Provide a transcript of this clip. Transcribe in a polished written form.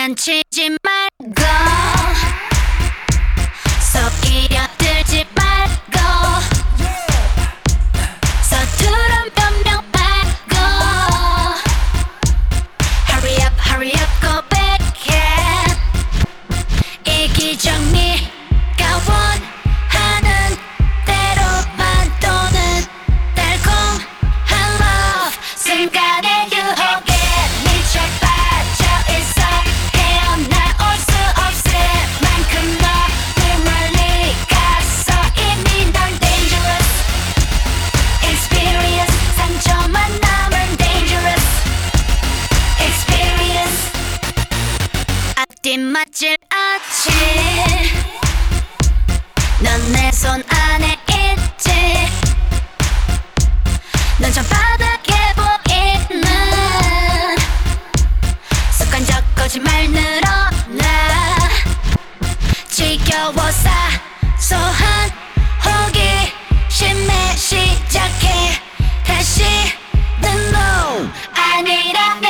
장난치지 말고 속이려 들지 말고 서투른 변명 말고 hurry up 고백해 이기적니가 원하는 대로만 도는 달콤한 love 순간의 유혹에 미쳐 빠져 있어 헤어나올 수 없을 만큼 너무 멀리 가서 이미 넌 dangerous experience 상처만 남은 dangerous experience 앞뒤 맞질 않지 넌 내 손 안에 있지 넌 저 바닥에 보이는 습관적 거짓말 늘어나 지겨워 사소한 호기심에 시작해 다시는 no 아니라면